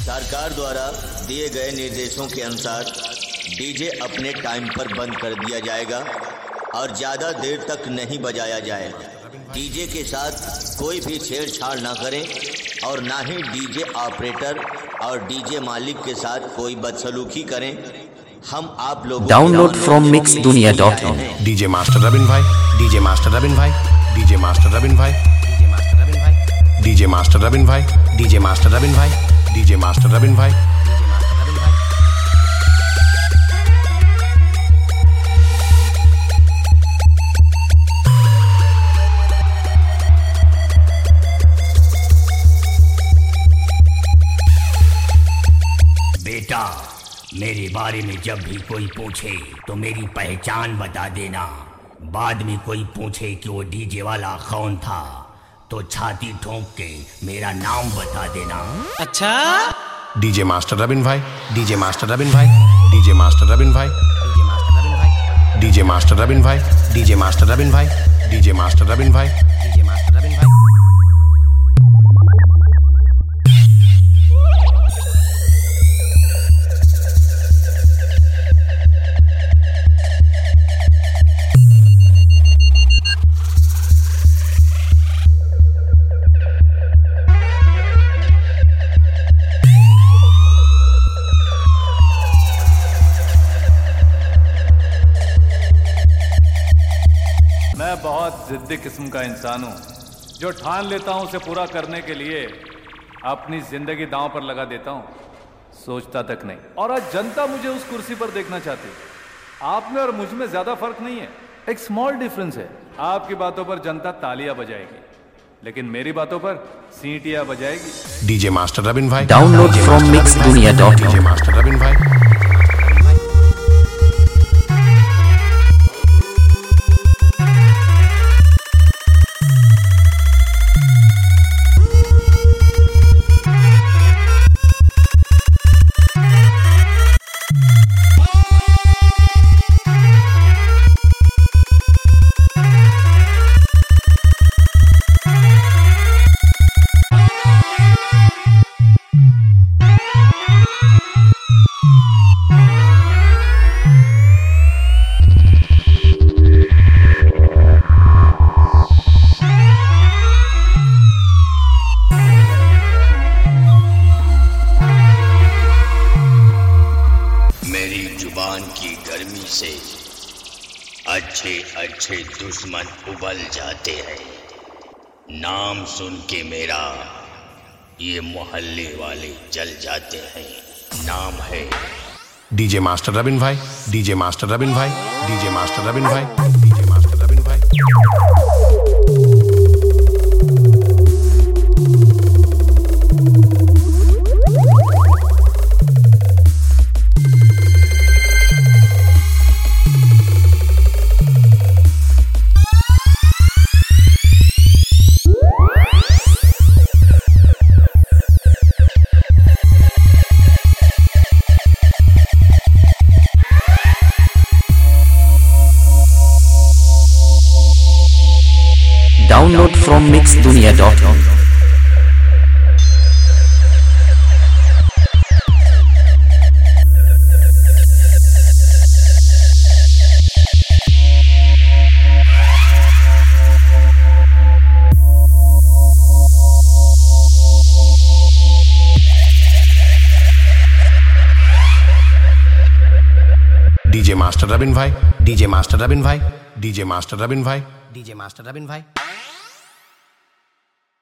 सरकार द्वारा दिए गए निर्देशों के अनुसार डीजे अपने टाइम पर बंद कर दिया जाएगा और ज़्यादा देर तक नहीं बजाया जाएगा। डीजे के साथ कोई भी छेड़छाड़ ना करें और ना ही डीजे ऑपरेटर और डीजे मालिक के साथ कोई बदसलूकी करें। हम आप लोग download from mixdunia.in। DJ master Rabin भाई, डीजे मास्टर रबिन भाई, डीजे मास्टर रबिन भाई, डीजे मास्टर रबिन भाई, डीजे मास्टर रबिन भाई, डीजे मास्टर रबिन भाई। बेटा, मेरे बारे में जब भी कोई पूछे तो मेरी पहचान बता देना। बाद में कोई पूछे कि वो डीजे वाला कौन था तो छाती ठोंक के मेरा नाम बता देना। अच्छा? डीजे मास्टर रबिन भाई, डीजे मास्टर रबिन भाई, डीजे मास्टर रबिन भाई, डीजे मास्टर रबिन भाई, डीजे मास्टर रबिन भाई, डीजे मास्टर रबिन भाई, डीजे मास्टर रबिन भाई। मैं बहुत जिद्दी किस्म का इंसान हूँ जो ठान लेता हूँ उसे पूरा करने के लिए अपनी जिंदगी दांव पर लगा देता हूँ, सोचता तक नहीं। और आज जनता मुझे उस कुर्सी पर देखना चाहती है। आप में और मुझ में ज्यादा फर्क नहीं है, एक स्मॉल डिफरेंस है। आपकी बातों पर जनता तालियां बजाएगी लेकिन मेरी बातों पर सीटियां बजाएगी। डीजे मास्टर रबिन भाई, download from mixdunia.in। DJ master Rabin भाई। जुबान की गर्मी से अच्छे अच्छे दुश्मन उबल जाते हैं। नाम सुन के मेरा ये मोहल्ले वाले जल जाते हैं। नाम है डीजे मास्टर रबिन भाई, डीजे मास्टर रबिन भाई, डीजे मास्टर रबिन भाई, डीजे मास्टर रबिन भाई। Download from mixdunia.in। DJ master Rabin भाई, डीजे मास्टर रबिन भाई, डीजे मास्टर रबिन भाई, डीजे मास्टर रबिन भाई।